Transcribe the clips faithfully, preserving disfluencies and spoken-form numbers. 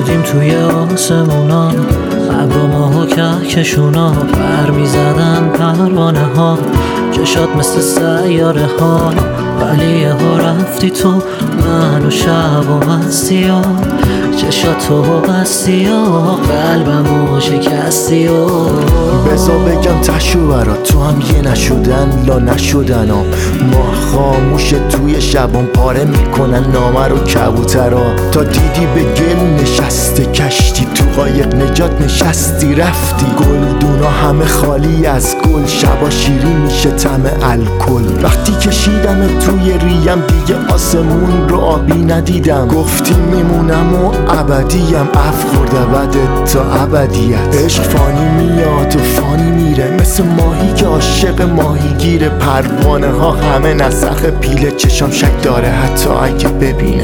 بودیم توی آسمونا، ابر و ماه و کهکشونا، پر میزدن پروانه ها، چشات مثل سیاره ها. ولی ها رفتی تو، من و شب و مستی ها، چشاتو بستی ها، قلبمو شکستی ها. بزا بگم تشو برا تو هم یه نشدن لا نشدن ها. ماه خاموش توی شبان پاره میکنن نامه رو کبوترا. تا دیدی به گل نشسته کشتی، تو قایق نجات نشستی رفتی. گلدونا همه خالی از گل، شبا شیرین میشه طعم الکل. وقتی کشیدم توی ریم دیگه آسمون رو آبی ندیدم. گفتی میمونم و ابدیم، اف خورده بدت تا ابدیت. عشق فانی میاد و فانی میره، مثل ماهی که عاشق ماهی گیره. پروانه ها همه نسخ پیله، چشام شک داره حتی اگه ببینه.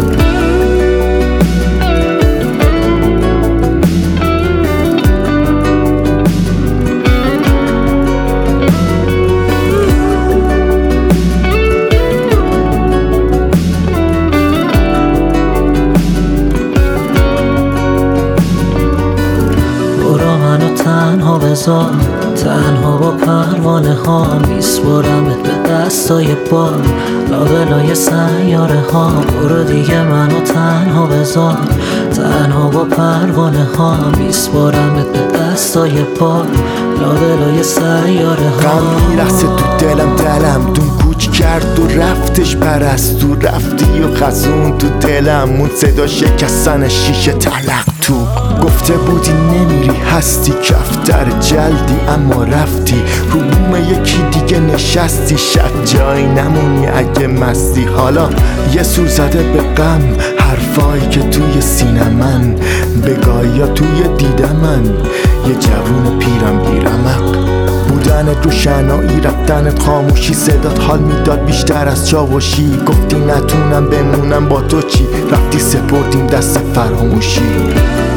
تنها بذار، تنها با پروانه ها، میسپرمت به دستای بار، لابلای سیاره ها. برو دیگه منو تنها بذار، تنها با پروانه ها، میسپرمت به دستای بار، لابلای سیاره ها. غم میرسه تو دلم، دلم دون کوچ کرد و رفتش پرستو. رفتی و خزون تو دلم مون، صدا شکستن شیشه تلق تو. گفته بودی نمیری هستی، کفتر جلدی اما رفتی. رو بوم یکی دیگه نشستی، شب جایی نمونی اگه مستی. حالا یه سور زده به غم، حرفایی که توی سینه من، بگاه یا توی دیده من. یه جوون پیرم بیرمق بودنت روشنایی، رفتنت خاموشی. صدات حال میداد بیشتر از چاوشی. گفتی نتونم بمونم با تو چی، رفتی سپردیم دست فراموشی.